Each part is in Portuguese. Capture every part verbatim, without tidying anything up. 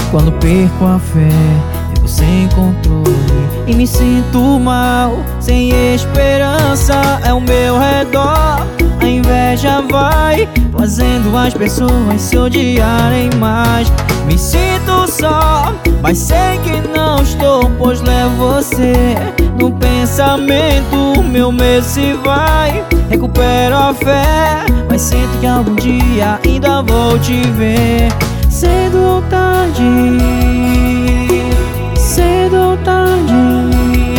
Quando perco a fé, fico sem controle e me sinto mal, sem esperança ao meu redor. A inveja vai fazendo as pessoas se odiarem mais. Me sinto só, mas sei que não estou, pois levo você no pensamento. Meu medo se vai, recupero a fé, mas sinto que algum dia ainda vou te ver. Cedo ou tarde, cedo ou tarde,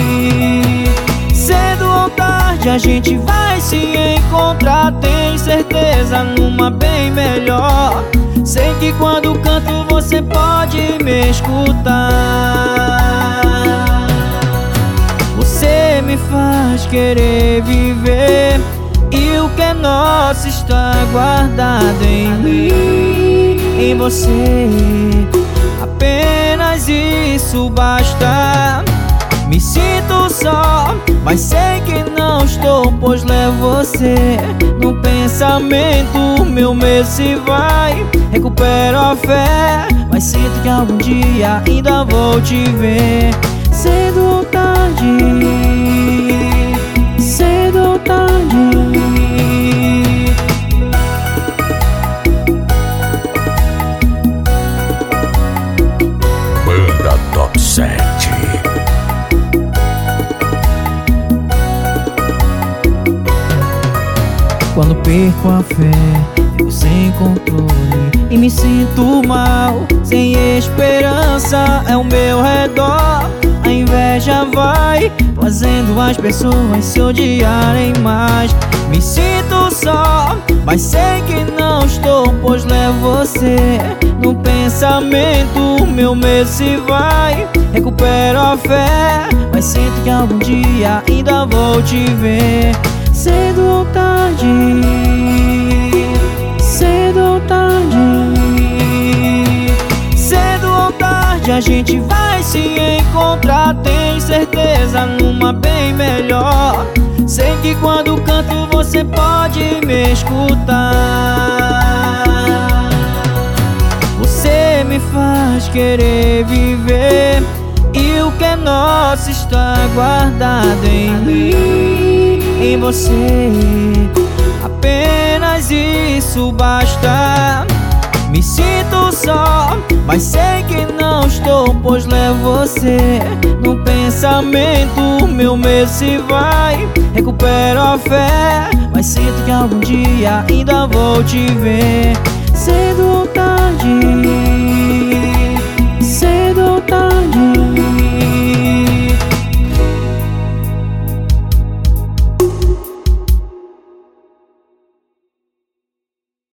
cedo ou tarde a gente vai se encontrar. Tenho certeza numa bem melhor. Sei que quando canto você pode me escutar. Você me faz querer viver, e o que é nosso está guardado em mim, em você. Apenas isso basta. Me sinto só, mas sei que não estou, pois levo você no pensamento. Meu medo se vai, recupero a fé, mas sinto que algum dia ainda vou te ver. Cedo ou tarde, cedo ou tarde. Banda Top sete. Quando perco a fé, fico sem controle e me sinto mal, sem esperança ao meu redor. A inveja vai fazendo as pessoas se odiarem mais. Me sinto só, mas sei que não estou, pois levo você no pensamento. Meu medo se vai, recupero a fé, mas sinto que algum dia ainda vou te ver. Cedo ou tarde, cedo ou tarde, cedo ou tarde a gente vai se encontrar. Tenho certeza numa bem melhor. Sei que quando canto você pode me escutar. Você me faz querer viver, e o que é nosso está guardado em mim, em você. Apenas isso basta. Me sinto só, mas sei que não estou, pois levo você no pensamento. Meu medo se vai, recupero a fé, mas sinto que algum dia ainda vou te ver. Cedo